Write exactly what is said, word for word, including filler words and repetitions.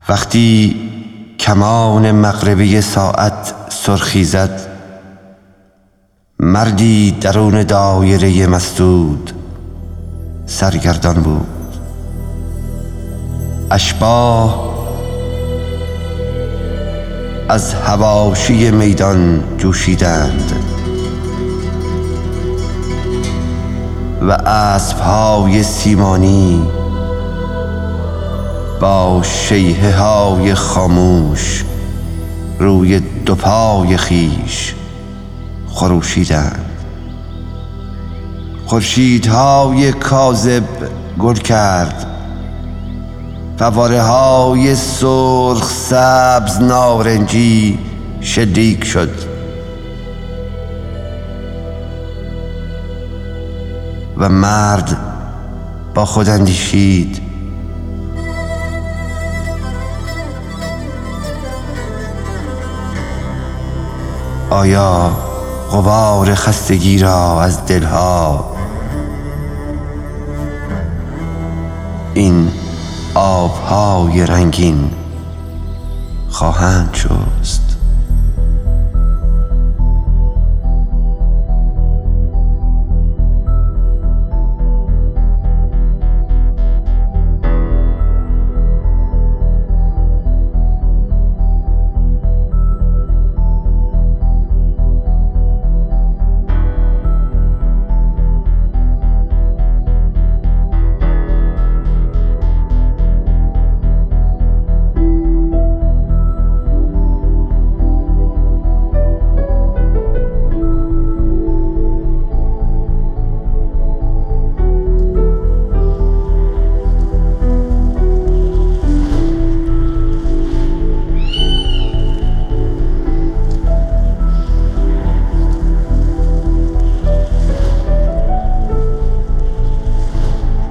وقتی کمان مغربی ساعت سرخی زد، مردی درون دایره مسدود سرگردان بود. اشباح از حواشی میدان جوشیدند و اسب‌های سیمانی با شیهه های خاموش روی دو پای خیش خروشیدند. خورشیدهای کاذب گل کرد، فواره های سرخ سبز نارنجی شلیک شد و مرد با خود اندیشید: آیا غبار خستگی را از دلها این آبهای رنگین خواهند شست؟